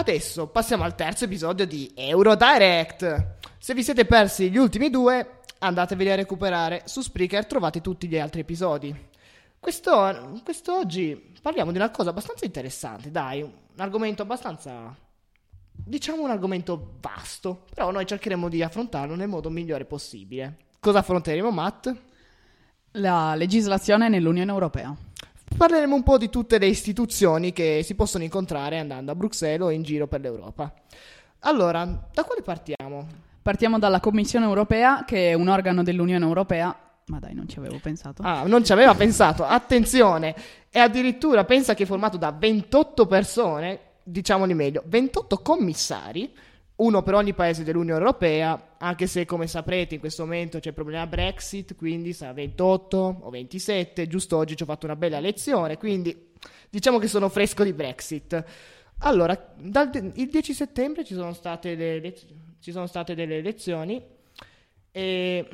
adesso passiamo al terzo episodio di Eurodirect. Se vi siete persi gli ultimi due, andateveli a recuperare. Su Spreaker trovate tutti gli altri episodi. Quest'oggi parliamo di una cosa abbastanza interessante, dai, un argomento abbastanza, diciamo un argomento vasto, però noi cercheremo di affrontarlo nel modo migliore possibile. Cosa affronteremo, Matt? La legislazione nell'Unione Europea. Parleremo un po' di tutte le istituzioni che si possono incontrare andando a Bruxelles o in giro per l'Europa. Allora, da quale partiamo? Partiamo dalla Commissione Europea, che è un organo dell'Unione Europea. Ma dai, non ci avevo pensato. Ah, non ci aveva pensato, attenzione! E addirittura pensa che è formato da 28 persone, diciamoli meglio, 28 commissari, uno per ogni paese dell'Unione Europea, anche se come saprete in questo momento c'è il problema Brexit, quindi sarà 28 o 27, giusto oggi ci ho fatto una bella lezione, quindi diciamo che sono fresco di Brexit. Allora, il 10 settembre ci sono state delle elezioni e...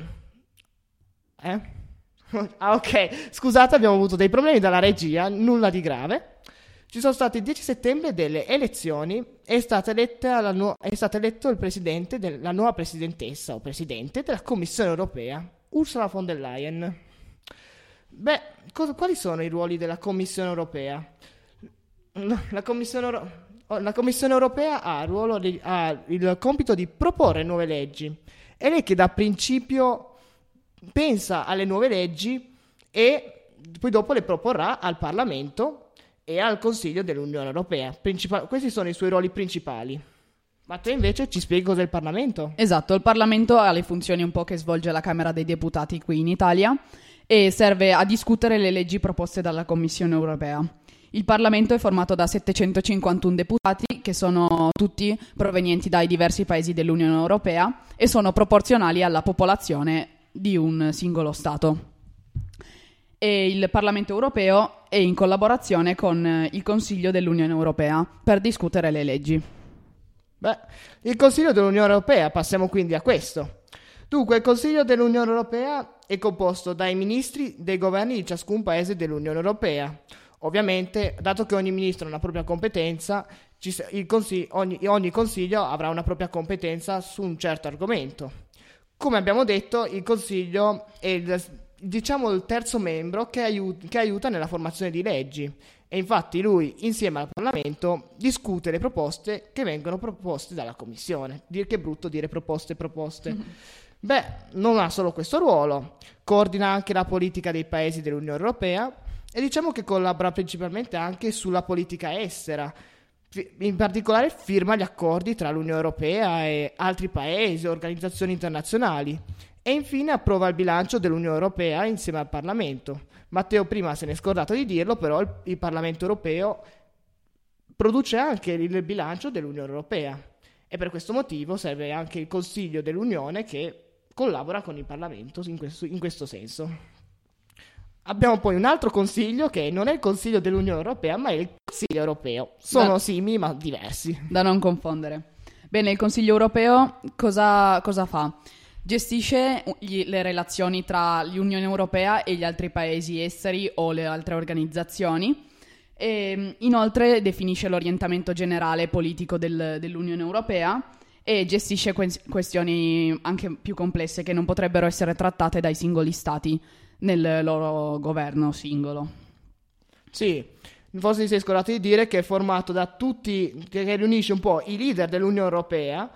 Ah, ok, scusate, abbiamo avuto dei problemi dalla regia, nulla di grave. Ci sono state il 10 settembre delle elezioni e è stato eletto il presidente la nuova presidentessa o presidente della Commissione Europea, Ursula von der Leyen. Beh, quali sono i ruoli della Commissione Europea? La Commissione Europea ha il compito di proporre nuove leggi. È lei che da principio pensa alle nuove leggi e poi dopo le proporrà al Parlamento e al Consiglio dell'Unione Europea. Questi sono i suoi ruoli principali. Ma te invece ci spieghi cos'è il Parlamento? Esatto, il Parlamento ha le funzioni un po' che svolge la Camera dei Deputati qui in Italia e serve a discutere le leggi proposte dalla Commissione Europea. Il Parlamento è formato da 751 deputati, che sono tutti provenienti dai diversi paesi dell'Unione Europea e sono proporzionali alla popolazione di un singolo Stato. E il Parlamento Europeo è in collaborazione con il Consiglio dell'Unione Europea per discutere le leggi. Beh, il Consiglio dell'Unione Europea, passiamo quindi a questo. Dunque, il Consiglio dell'Unione Europea è composto dai ministri dei governi di ciascun paese dell'Unione Europea. Ovviamente, dato che ogni ministro ha una propria competenza, ogni consiglio avrà una propria competenza su un certo argomento. Come abbiamo detto, il Consiglio è il terzo membro che aiuta nella formazione di leggi e infatti lui, insieme al Parlamento, discute le proposte che vengono proposte dalla Commissione. Che brutto dire proposte. Beh, non ha solo questo ruolo, coordina anche la politica dei paesi dell'Unione Europea e diciamo che collabora principalmente anche sulla politica estera. In particolare firma gli accordi tra l'Unione Europea e altri paesi e organizzazioni internazionali e infine approva il bilancio dell'Unione Europea insieme al Parlamento. Matteo prima se n'è scordato di dirlo, però il Parlamento Europeo produce anche il bilancio dell'Unione Europea e per questo motivo serve anche il Consiglio dell'Unione che collabora con il Parlamento in questo senso. Abbiamo poi un altro consiglio che non è il Consiglio dell'Unione Europea, ma è il Consiglio Europeo. Sono simili ma diversi. Da non confondere. Bene, il Consiglio Europeo cosa fa? Gestisce le relazioni tra l'Unione Europea e gli altri paesi esteri o le altre organizzazioni e inoltre definisce l'orientamento generale politico dell'Unione Europea e gestisce questioni anche più complesse che non potrebbero essere trattate dai singoli stati nel loro governo singolo. Sì, forse ti sei scordato di dire che è formato da tutti, che riunisce un po' i leader dell'Unione Europea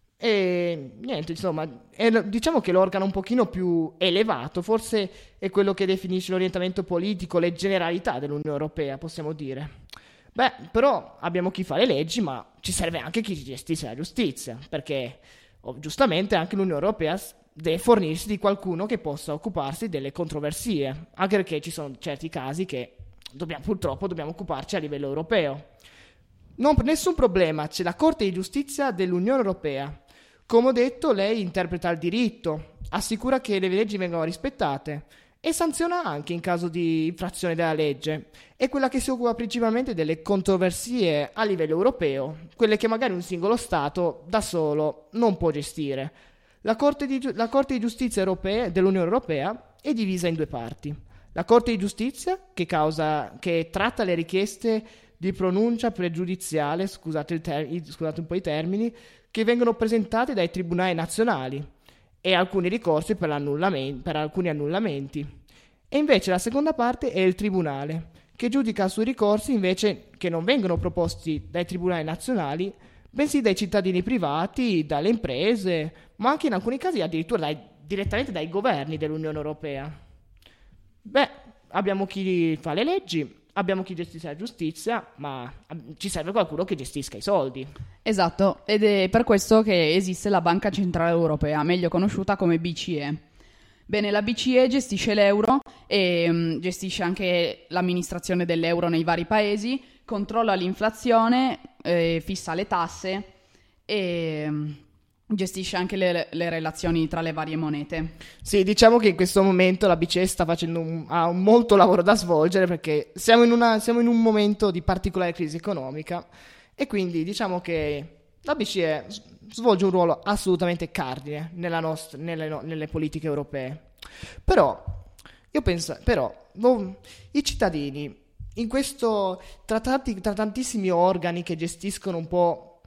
e niente, insomma, diciamo che l'organo un pochino più elevato, forse è quello che definisce l'orientamento politico, le generalità dell'Unione Europea, possiamo dire. Beh, però abbiamo chi fa le leggi, ma ci serve anche chi gestisce la giustizia, perché giustamente anche l'Unione Europea deve fornirsi di qualcuno che possa occuparsi delle controversie, anche perché ci sono certi casi che purtroppo dobbiamo occuparci a livello europeo. Nessun problema, c'è la Corte di Giustizia dell'Unione Europea. Come ho detto, lei interpreta il diritto, assicura che le leggi vengano rispettate e sanziona anche in caso di infrazione della legge. È quella che si occupa principalmente delle controversie a livello europeo, quelle che magari un singolo Stato da solo non può gestire. La Corte di Giustizia dell'Unione Europea è divisa in due parti. La Corte di Giustizia che tratta le richieste di pronuncia pregiudiziale, scusate un po' i termini, che vengono presentati dai tribunali nazionali e alcuni ricorsi per alcuni annullamenti. E invece la seconda parte è il tribunale, che giudica sui ricorsi invece che non vengono proposti dai tribunali nazionali, bensì dai cittadini privati, dalle imprese, ma anche in alcuni casi addirittura direttamente dai governi dell'Unione Europea. Beh, abbiamo chi fa le leggi, abbiamo chi gestisce la giustizia, ma ci serve qualcuno che gestisca i soldi. Esatto, ed è per questo che esiste la Banca Centrale Europea, meglio conosciuta come BCE. Bene, la BCE gestisce l'euro e gestisce anche l'amministrazione dell'euro nei vari paesi, controlla l'inflazione, fissa le tasse e gestisce anche le relazioni tra le varie monete. Sì, diciamo che in questo momento la BCE sta facendo ha un molto lavoro da svolgere, perché siamo in un momento di particolare crisi economica e quindi diciamo che la BCE svolge un ruolo assolutamente cardine nelle politiche europee. Però io penso, i cittadini in questo tra tantissimi organi che gestiscono un po'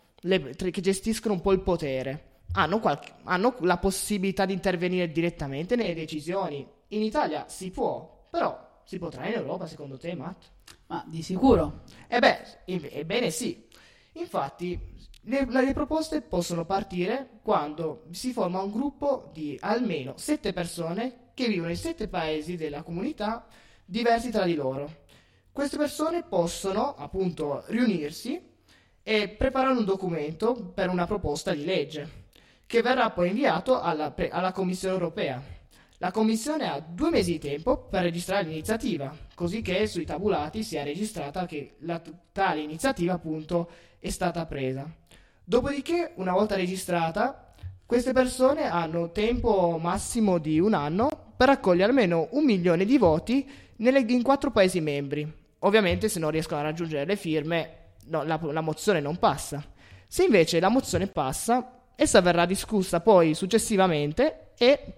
il potere hanno la possibilità di intervenire direttamente nelle decisioni. In Italia si può, però si potrà in Europa, secondo te, Matt? Ma di sicuro. Ebbene sì. Infatti, le proposte possono partire quando si forma un gruppo di almeno 7 persone che vivono in 7 paesi della comunità diversi tra di loro. Queste persone possono appunto riunirsi e preparare un documento per una proposta di legge che verrà poi inviato alla Commissione Europea. La Commissione ha 2 mesi di tempo per registrare l'iniziativa, così che sui tabulati sia registrata che tale iniziativa appunto è stata presa. Dopodiché, una volta registrata, queste persone hanno tempo massimo di 1 anno per raccogliere almeno 1 milione di voti in 4 Paesi membri. Ovviamente, se non riescono a raggiungere le firme, la mozione non passa. Se invece la mozione passa, essa verrà discussa poi successivamente e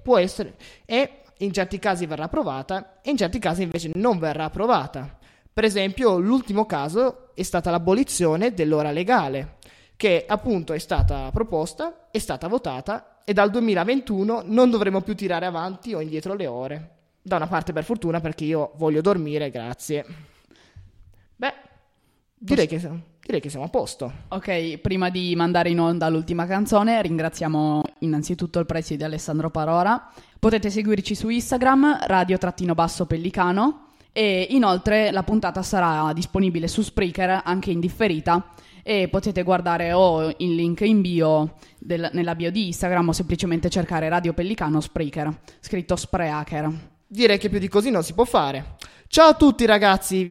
in certi casi verrà approvata e in certi casi invece non verrà approvata. Per esempio, l'ultimo caso è stata l'abolizione dell'ora legale, che appunto è stata proposta, è stata votata e dal 2021 non dovremo più tirare avanti o indietro le ore. Da una parte per fortuna, perché io voglio dormire, grazie. Beh, direi che siamo a posto. Ok, prima di mandare in onda l'ultima canzone, ringraziamo innanzitutto il preside Alessandro Parora. Potete seguirci su Instagram, radio_Pellicano, e inoltre la puntata sarà disponibile su Spreaker anche in differita e potete guardare o il link in bio nella bio di Instagram o semplicemente cercare Radio Pellicano Spreaker, scritto Spreaker. Direi che più di così non si può fare. Ciao a tutti ragazzi!